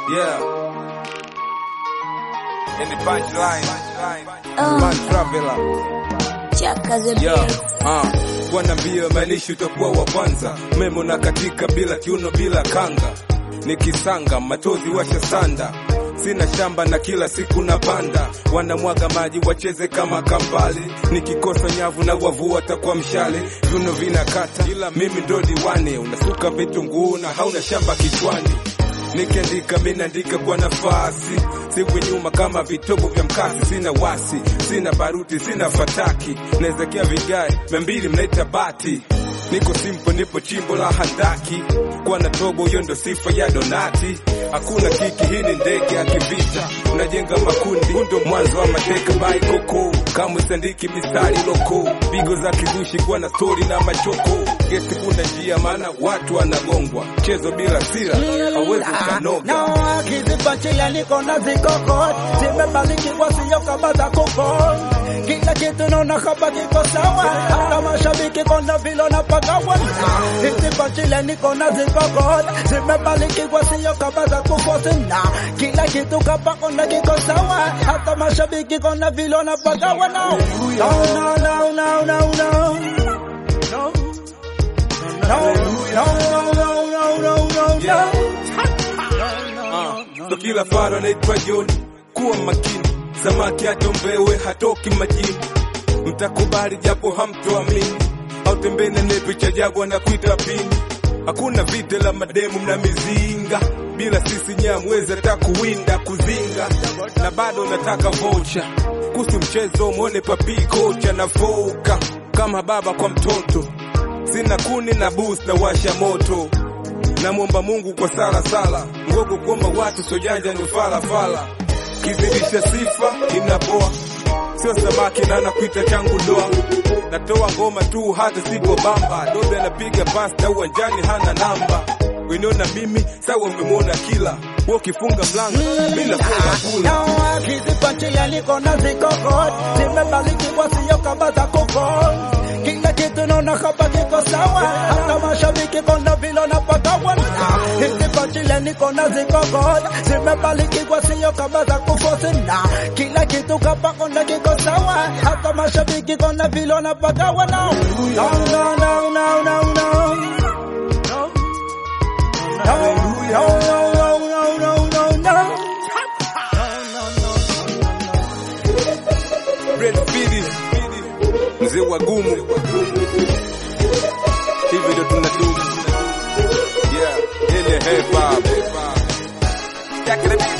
Yeah. In the punchline. Man traveler. Yeah. Bwana mbio maanishi utakuwa wa kwanza. Memo na katika bila kiuno bila kanga. Nikisanga matozi washa sanda. Sina shamba na kila siku na panda. Wanamwaga maji wacheze kama kambali. Nikikosa nyavu na wavu watakuwa mshale. Viuno vinakata ila mimi ndo diwani. Unasuka vitunguu na hauna shamba kichwani. Nikiandika minaandika kwa nafasi. Siwi nyuma kama vitobo vya mkasi. Sina wasi, sina baruti, sina fataki. Naezekea vigae, membili mnaita bati. Niko simpo nipo chimbo la handaki. Kwa na tobo yondo sifa ya donati. Hakuna kiki hii ni ndege ya kivita. Unajenga makundi, undo mwanzo wa mateka by koko. Kama sandiki mistari loko. Bigo za kizushi kwa na story na machoko. Gesti kuna njia maana watu wanagongwa. Chezo bila sira, hawezi ukanoga. Na wakizipachilia niko na zikoko. Zimebaliki kwa siyo kama za kuko. Kila kitu naona kama kiko sawa. Hata mashabiki kona vilo na pagawa. Zimepachilia niko na zikoko. Zimebaliki kwa siyo kama za kuko. Kila kitu kapa kona kiko sawa. Hata mashabiki kona vilo na pagawa. No, no, no, no, no, no. So kila faro naitwa Joni. Kuwa makini, samaki atombewe hatoki majini. Mtakubali japo hamtoamini. Au tembene nepi cha jagwa na kuita pini. Hakuna vite la mademu mna mizinga. Bila sisi nyamwezi hata kuwinda kuzinga. Na bado nataka voucher. Kuhusu mchezo mwone papi kocha na foka. Kama baba kwa mtoto. Sina kuni na boost na washa moto. Na muomba Mungu kwa sala sala. Ngogo kuomba watu sojanja ni fala fala. Kizidisha sifa inapoa. Sio samaki na nakuita changu doa. Natoa ngoma tu hata sipo bamba. Dobe anapiga pasta uwanjani hana namba. Winiona mimi sawa umemwona kila. Ukifunga mlango mimi nafunga kula. Na wakizipachilia niko na zikoko. Zimebaliki kwa siyo kama za kuko. Kila kitu naona kama kiko sawa. Hata mashabiki kona vilo na pagawa. Zimepachilia niko na zikoko. Zimebaliki kwa siyo kama za kuko. Kila kitu kapa kona kiko sawa. Hata mashabiki kona vilo na pagawa. No, no, no, no, no, no, no. Mzee wa gumu. Hivi ndo tunadu. Yeah, ile hip hop.